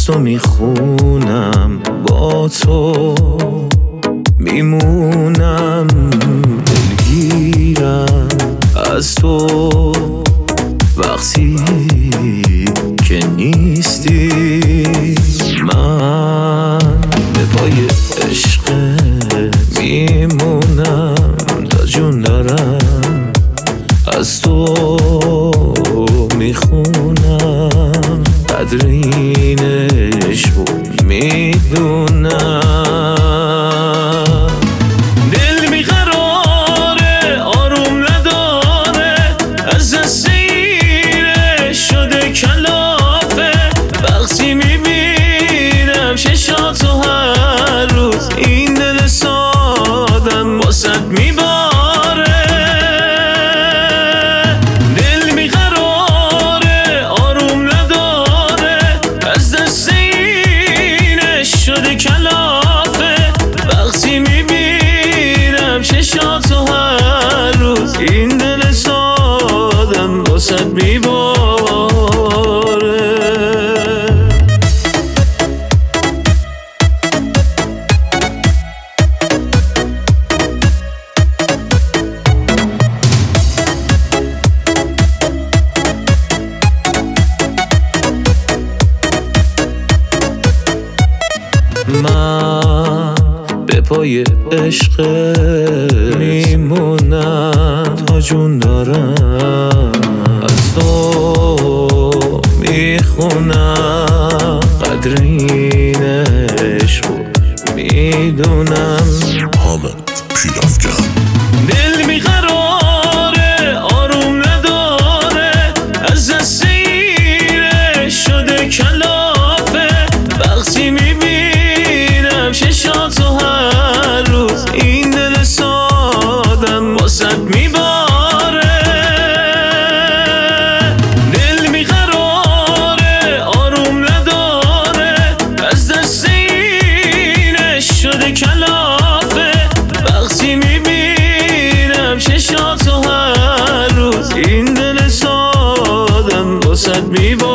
تو میخونم، با تو میمونم، دلگیرم از تو وقتی که نیستی. من به پای عشقت میمونم تا جون دارم، از تو میخونم، قدر این عشقو میدونم. دل بیقراره، آروم نداره، از دست ایره شده کلافه. وقتی میبینم چشاتو هر روز، این دل سادم واسد میباره. چشاتو هر روز، این دل سادم واسد میباره. من به پای عشق میمونم تا جون دارم، از تو میخونم، قدر این عشقو میدونم. حامد پیرافکن. دل بیقراره، آروم نداره، از دست ایره شده کلافه. وقتی میبینم چشاتو هر روز، این دل سادم واسد میباره. دل بیقراره، آروم نداره، از دست این شده کلافه. وقتی میبینم چشاتو هر روز، این دل سادم واسد میباره.